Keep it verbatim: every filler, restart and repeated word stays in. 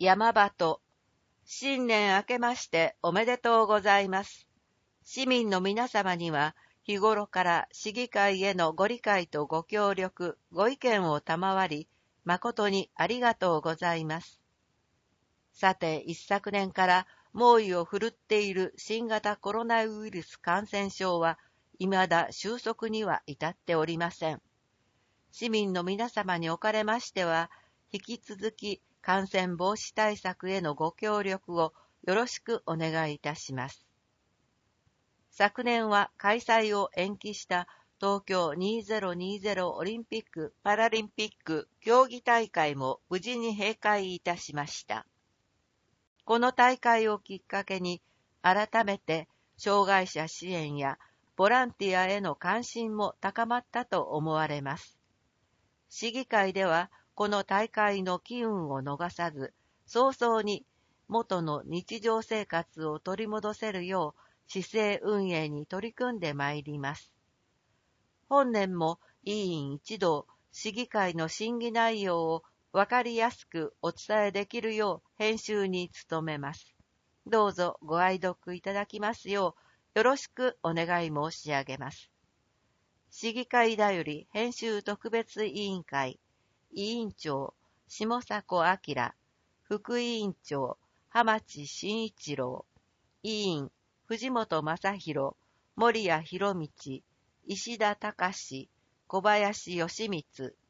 山鳩、新年明けましておめでとうございます。市民の皆様には、日頃から市議会へのご理解とご協力、ご意見を賜り、誠にありがとうございます。さて、一昨年から猛威を振るっている新型コロナウイルス感染症は、未だ収束には至っておりません。市民の皆様におかれましては、引き続き感染防止対策へのご協力をよろしくお願いいたします。昨年は開催を延期した東京にせんにじゅうオリンピック・パラリンピック競技大会も無事に閉会いたしました。この大会をきっかけに、改めて障害者支援やボランティアへの関心も高まったと思われます。市議会では、この大会の機運を逃さず、早々に元の日常生活を取り戻せるよう、市政運営に取り組んでまいります。本年も委員一同、市議会の審議内容をわかりやすくお伝えできるよう編集に努めます。どうぞご愛読いただきますよう、よろしくお願い申し上げます。市議会だより編集特別委員会、委員長、下迫明、副委員長、浜地真一郎、委員、藤本正弘、森谷博道、石田隆、小林義光、